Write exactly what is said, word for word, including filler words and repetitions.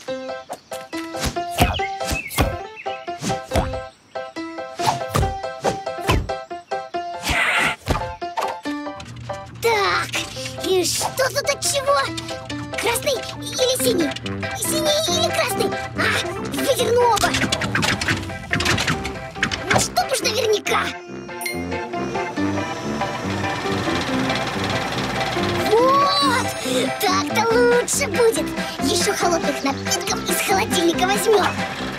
Так, и что тут от чего? Красный или синий? Синий или красный? А, выдерну оба. Ну, чтоб уж наверняка. Вот, так-то лучше будет. Еще холодных напитков из холодильника возьмем.